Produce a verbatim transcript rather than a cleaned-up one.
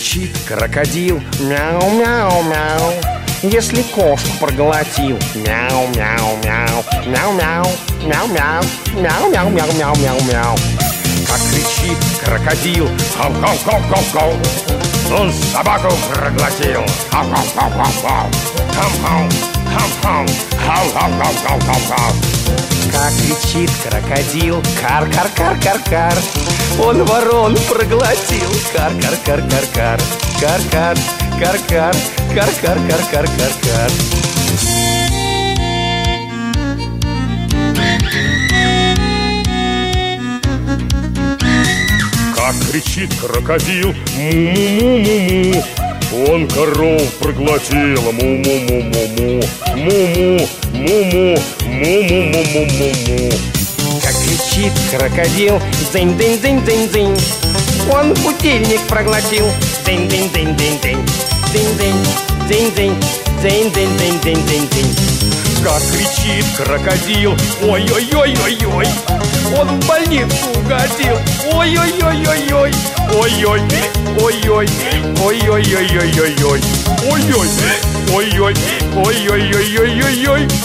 кричит крокодил: мяу-мяу-мяу, если кошку проглотил. Мяу-мяу-мяу, мяу-мяу, мяу-мяу, мяу-мяу-мяу-мяу-мяу-мяу. Как кричит крокодил: хау-хау-хау-хау-хау, он собаку проглотил. Хау-хау-хау-хау-хау, хау-хау, хау-хау, хау-хау-хау-хау-хау. Как кричит крокодил: кар-кар-кар-кар-кар, он ворон проглотил. Кар-кар-кар-кар-кар, кар-кар, кар-кар, кар-кар-кар-кар-кар-кар. Как кричит крокодил: му-му-му-му-му, он коров проглотил. Му-му-му-му-му, му-му, му-му, му-му-му-му-му-му. Как кричит крокодил: дынь-дынь-дынь-дынь-дынь, он будильник проглотил. Дынь-дынь-дынь-дынь-дынь, дынь-дынь, дынь-дынь, дынь-дынь-дынь-дынь-дынь-дынь. Как кричит крокодил: ой-ой-ой-ой-ой, он в больницу угодил. Ой-ой-ой-ой-ой, ой-ой, ой-ой, ой-ой-ой-ой-ой-ой, ой-ой, ой-ой, ой-ой-ой-ой-ой-ой.